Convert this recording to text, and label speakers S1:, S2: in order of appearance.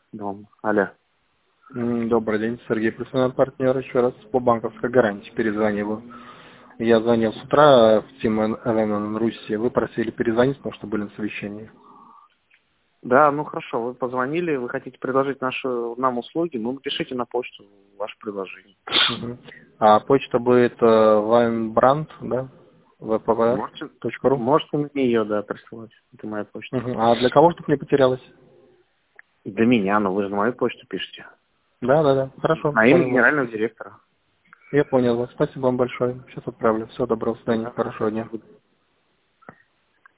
S1: дом. Алло.
S2: Добрый день, Сергей, профессиональный партнер, еще раз по банковской гарантии перезваниваю. Я звонил с утра в Team LN Руси, вы просили перезвонить, потому что были на совещании.
S1: Да, ну хорошо, вы позвонили, вы хотите предложить нам услуги, ну напишите на почту ваше предложение.
S2: Угу. А почта будет Weinbrand, да?
S1: Можете
S2: vpv.ru.
S1: на нее, да, присылать. Это моя почта.
S2: Угу. А для кого, чтобы не потерялась?
S1: Для меня, но вы же на мою почту пишете.
S2: Да. Хорошо.
S1: На имя
S2: Понял вас.
S1: генерального директора.
S2: Я понял вас. Спасибо вам большое. Сейчас отправлю. Всего доброго, до свидания.
S1: Да,
S2: Хорошего дня.